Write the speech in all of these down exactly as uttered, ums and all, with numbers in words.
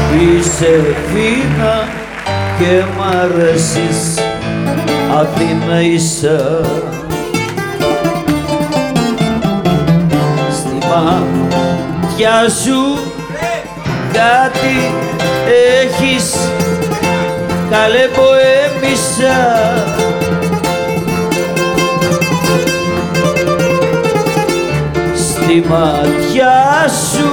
Είσαι φίνα και μ' αρέσεις, Αθήνα είσαι. Στη μάτια σου κάτι έχεις, καλέ ποέμισα. Στη μάτια σου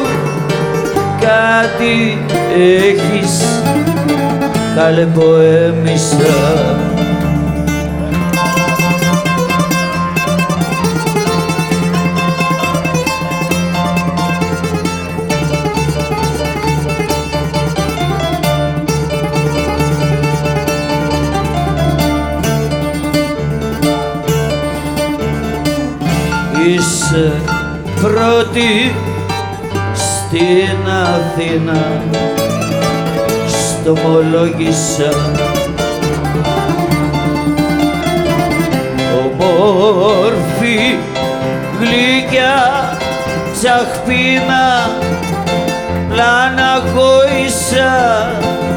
κάτι έχεις, καλέ ποέμισα. Είσαι πρώτη στην Αθήνα, στο μολόγησα. Ομόρφη, γλυκιά, τσαχπίνα, πλαναγώησα.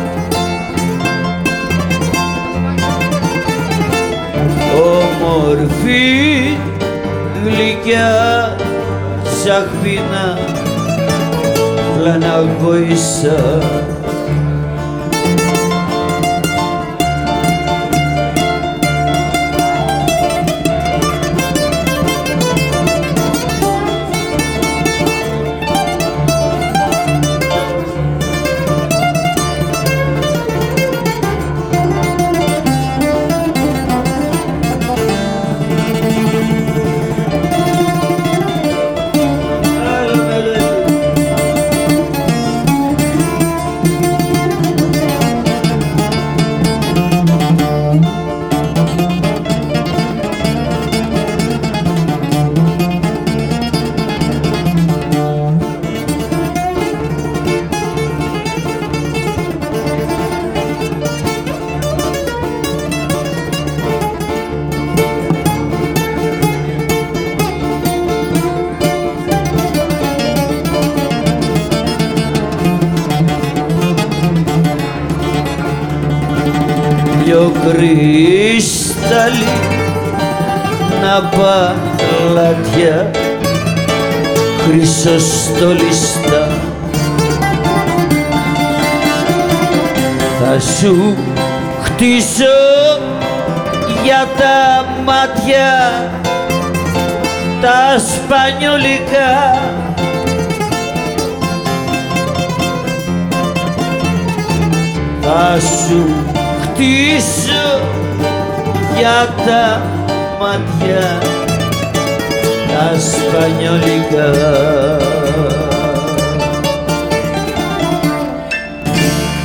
Ομόρφη, γλυκιά, τσαχπίνα, πλαναγώησα. Δυο κρίσταλοι να παλάτια, χρυσοστολιστά, θα σου χτίσω για τα μάτια τα σπανιολικά. Θα σου χτίσω για τα μάτια τα σπανιολικά.